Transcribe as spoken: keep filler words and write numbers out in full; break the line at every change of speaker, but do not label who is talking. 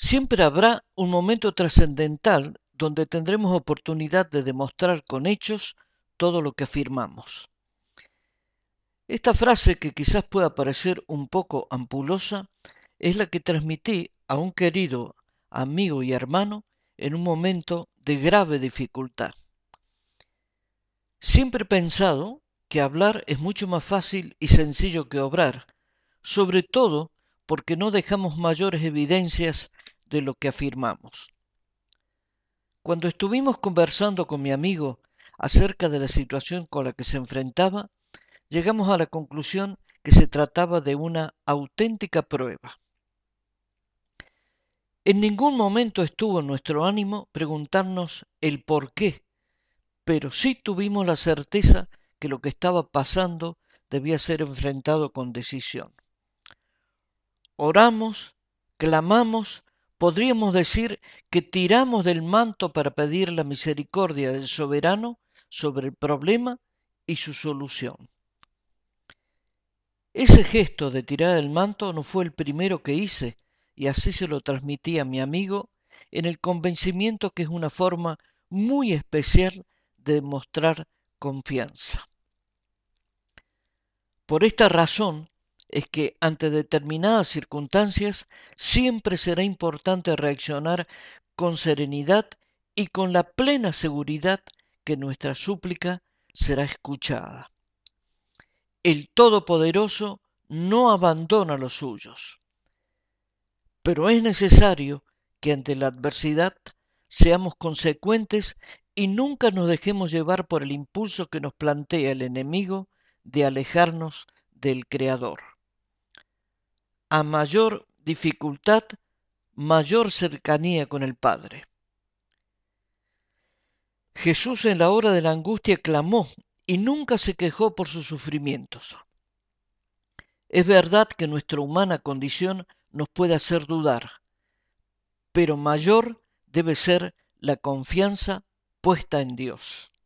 Siempre habrá un momento trascendental donde tendremos oportunidad de demostrar con hechos todo lo que afirmamos. Esta frase, que quizás pueda parecer un poco ampulosa, es la que transmití a un querido amigo y hermano en un momento de grave dificultad. Siempre he pensado que hablar es mucho más fácil y sencillo que obrar, sobre todo porque no dejamos mayores evidencias de lo que afirmamos. Cuando estuvimos conversando con mi amigo acerca de la situación con la que se enfrentaba, llegamos a la conclusión que se trataba de una auténtica prueba. En ningún momento estuvo en nuestro ánimo preguntarnos el por qué, pero sí tuvimos la certeza que lo que estaba pasando debía ser enfrentado con decisión. Oramos, clamamos, podríamos decir que tiramos del manto para pedir la misericordia del soberano sobre el problema y su solución. Ese gesto de tirar el manto no fue el primero que hice, y así se lo transmití a mi amigo en el convencimiento que es una forma muy especial de demostrar confianza. Por esta razón es que ante determinadas circunstancias siempre será importante reaccionar con serenidad y con la plena seguridad que nuestra súplica será escuchada. El Todopoderoso no abandona a los suyos, pero es necesario que ante la adversidad seamos consecuentes y nunca nos dejemos llevar por el impulso que nos plantea el enemigo de alejarnos del Creador. A mayor dificultad, mayor cercanía con el Padre. Jesús en la hora de la angustia clamó y nunca se quejó por sus sufrimientos. Es verdad que nuestra humana condición nos puede hacer dudar, pero mayor debe ser la confianza puesta en Dios.